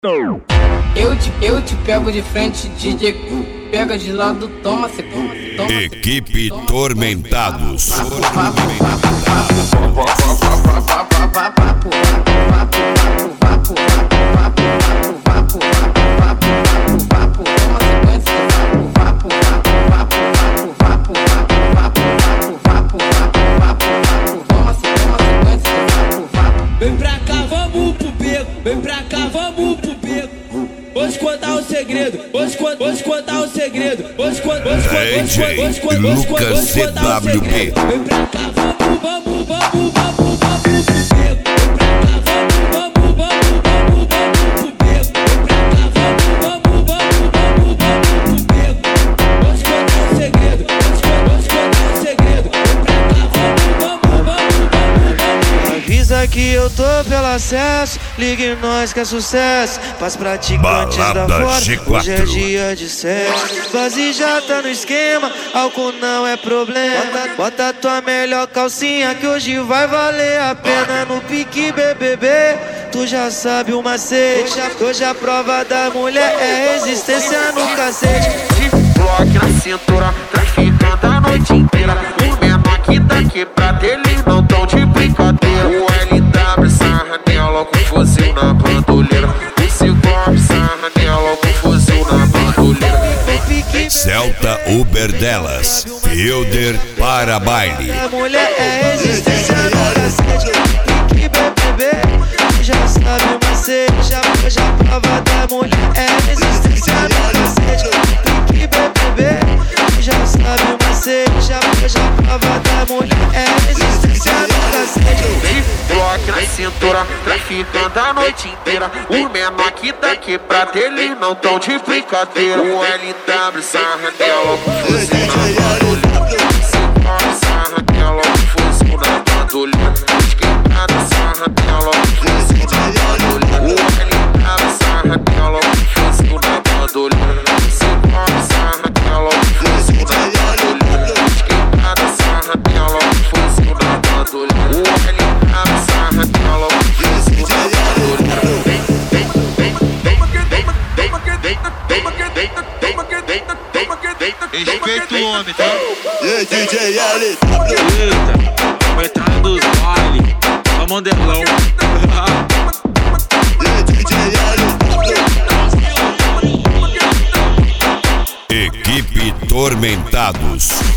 Eu te pego de frente, DJ pega de lado, toma segundo. Equipe Tormentados. Vem pra cá, vamos pro beco. Vem pra cá, vamos pro beco. Hoje contar o segredo. Hoje contar o segredo. Hoje contar o segredo. Lucas CWB. Vem pra cá, vamos pro beco. Vem pra cá, vamos pro beco. Vem pra cá, vamos pro beco. Hoje contar o segredo. Hoje contar o segredo. Vem pra cá, vamos. Avisa que eu tô pelo acesso, ligue nós que é sucesso. Pras praticantes da fora, hoje é dia de sexo. Base já tá no esquema, álcool não é problema. Bota tua melhor calcinha que hoje vai valer a pena. No pique BBB, tu já sabe o macete. Hoje a prova da mulher é resistência no cacete. Bloque na cintura, traficando a noite inteira. O menor que tá quebrado, eles não tão de brincadeira. O LW sarra nela com fuzil na bandoleira. O Ciclope sarra nela com fuzil na bandoleira. Celta Uber delas, Fielder para baile. A mulher é resistência no cacete. Pique BBB, tu já sabe o macete. Hoje a prova da mulher é resistência no cacete. Pique BBB, tu já sabe o macete. Hoje a prova da mulher é resistência no cacete. Bloque na cintura, traficando a noite inteira. O menor que tá quebrado, eles não tão de brincadeira. O LW sarra nela com fuzil na bandoleira. O Ciclope sarra nela com fuzil na bandoleira. Os quebrados sarra nela com fuzil na bandoleira. O LW sarra nela com fuzil na bandoleira. O Ciclope sarra nela com fuzil na bandoleira. Os quebrados sarra nela com fuzil na bandoleira. O LW sarra nela com fuzil na bandoleira. Respeita o homem, tá? E aí, DJ L. Eita, vai entrar dos baile. Só mandelão. E aí, DJ L. Equipe Tormentados.